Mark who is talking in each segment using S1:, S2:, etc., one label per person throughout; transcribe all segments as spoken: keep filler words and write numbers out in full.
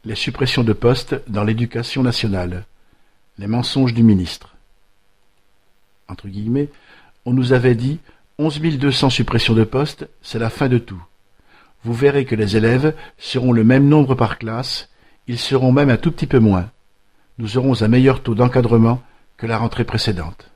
S1: Les suppressions de postes dans l'éducation nationale. Les mensonges du ministre. Entre guillemets, on nous avait dit onze mille deux cents suppressions de postes, c'est la fin de tout. Vous verrez que les élèves seront le même nombre par classe, ils seront même un tout petit peu moins. Nous aurons un meilleur taux d'encadrement que la rentrée précédente.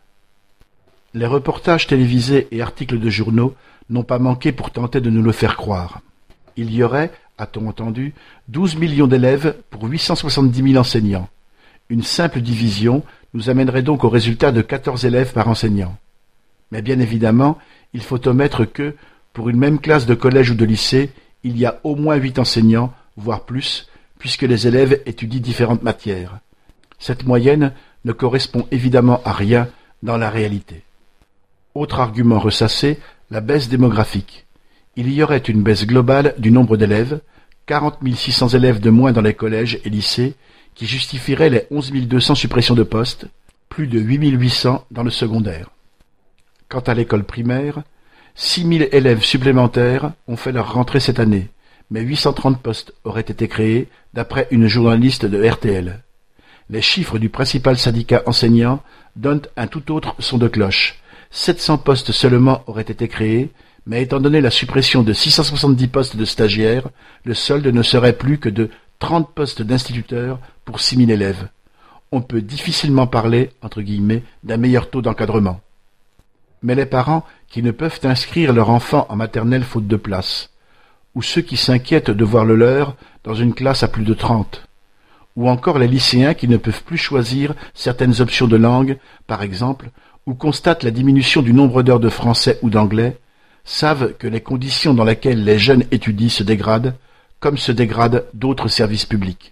S1: Les reportages télévisés et articles de journaux n'ont pas manqué pour tenter de nous le faire croire. Il y aurait, a-t-on entendu, douze millions d'élèves pour huit cent soixante-dix mille enseignants. Une simple division nous amènerait donc au résultat de quatorze élèves par enseignant. Mais bien évidemment, il faut omettre que, pour une même classe de collège ou de lycée, il y a au moins huit enseignants, voire plus, puisque les élèves étudient différentes matières. Cette moyenne ne correspond évidemment à rien dans la réalité. Autre argument ressassé, la baisse démographique. Il y aurait une baisse globale du nombre d'élèves, quarante mille six cents élèves de moins dans les collèges et lycées, qui justifierait les onze mille deux cents suppressions de postes, plus de huit mille huit cents dans le secondaire. Quant à l'école primaire, six mille élèves supplémentaires ont fait leur rentrée cette année, mais huit cent trente postes auraient été créés, d'après une journaliste de R T L. Les chiffres du principal syndicat enseignant donnent un tout autre son de cloche. sept cents postes seulement auraient été créés, mais étant donné la suppression de six cent soixante-dix postes de stagiaires, le solde ne serait plus que de trente postes d'instituteurs pour six mille élèves. On peut difficilement parler, entre guillemets, d'un meilleur taux d'encadrement. Mais les parents qui ne peuvent inscrire leur enfant en maternelle faute de place, ou ceux qui s'inquiètent de voir le leur dans une classe à plus de trente, ou encore les lycéens qui ne peuvent plus choisir certaines options de langue, par exemple, ou constatent la diminution du nombre d'heures de français ou d'anglais, savent que les conditions dans lesquelles les jeunes étudient se dégradent, comme se dégradent d'autres services publics.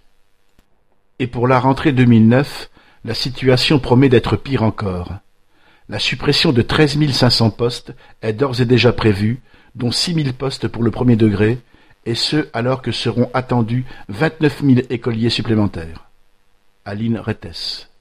S1: Et pour la rentrée deux mille neuf, la situation promet d'être pire encore. La suppression de treize mille cinq cents postes est d'ores et déjà prévue, dont six mille postes pour le premier degré, et ce alors que seront attendus vingt-neuf mille écoliers supplémentaires. Aline Rettes.